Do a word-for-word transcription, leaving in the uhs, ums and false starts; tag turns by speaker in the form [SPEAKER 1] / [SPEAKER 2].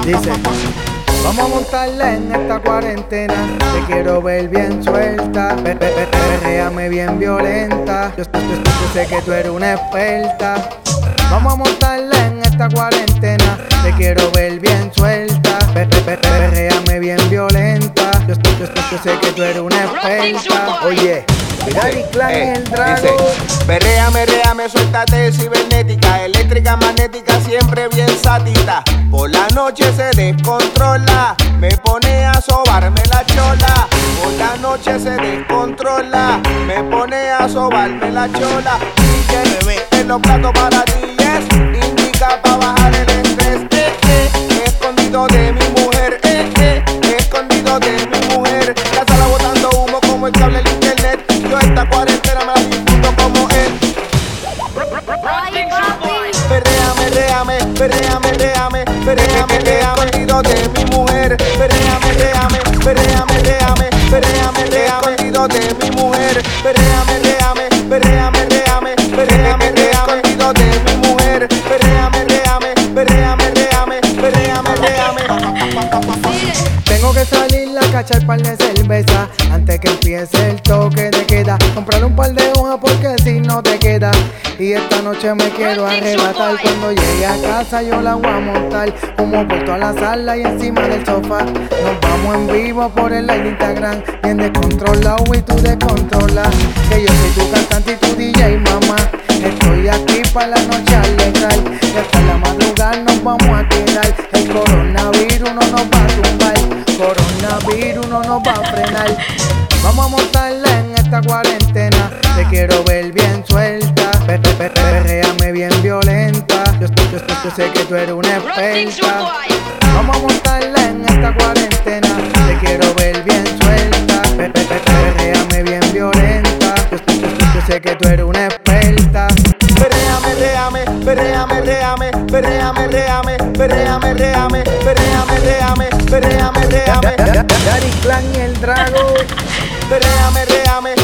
[SPEAKER 1] Dice, vamos a montarla en esta cuarentena. Te quiero ver bien suelta, pe- pe- pe- perréame bien violenta. Yo, yo- yo- yo sé que tú eres una experta. Vamos a montarla en esta cuarentena. Te quiero ver bien suelta, pe- pe- pe- perréame bien violenta. Yo, yo- yo- yo sé que tú eres una experta. Oye, Daddy Clan
[SPEAKER 2] Ey,
[SPEAKER 1] el drago.
[SPEAKER 2] dice, perréame, réame, suéltate cibernética, eléctrica, magnética, siempre bien satita. Por la noche se descontrola, me pone a sobarme la chola. Por la noche se descontrola, me pone a sobarme la chola. D J, bebé, en los platos para ti es indica pa' bajar el estrés. Eh, eh, escondido de mi mujer, eh, eh, escondido de mi mujer. La sala botando humo como el cable del internet. Yo esta cuarentena me la disfruto como él. Perréame, réame, perréame, réame, perréame, réame, escondido de mi mujer. Perréame, réame, perréame, réame, perréame, réame, escondido de mi mujer. Perréame, réame, perréame, réame, perréame, réame, escondido de mi mujer. Perréame, réame, perréame, réame, perréame, réame.
[SPEAKER 1] Tengo que salir a cachar par de cerveza antes que empiece el toque de queda. Comprar un par de hojas porque si no te queda. Y esta noche me quiero arrebatar. Cuando llegue a casa yo la voy a montar como por toda la sala y encima del sofá. Nos vamos en vivo por el live de Instagram, bien descontrolado y tú descontrolas. Que yo soy tu cantante y tu D J, mamá. Estoy aquí para la noche alegrar y hasta la madrugada nos vamos a quedar. El coronavirus no nos va a tumbar, coronavirus no nos va a frenar. Vamos a montarla en esta cuarentena. Te quiero ver bien suelta, pe- pe- pe- perréame bien violenta. Yo, yo, yo, yo sé que tú eres una experta. Vamos a montarla en esta cuarentena. Te quiero ver bien suelta, pe- pe- pe- perréame bien violenta. Yo, yo, yo, yo sé que tú eres una experta.
[SPEAKER 2] Perréame, réame, perréame, réame, perréame, réame, perréame, réame, perréame, réame, perréame, réame.
[SPEAKER 1] Daddy Clan y el drago.
[SPEAKER 2] Perréame, réame,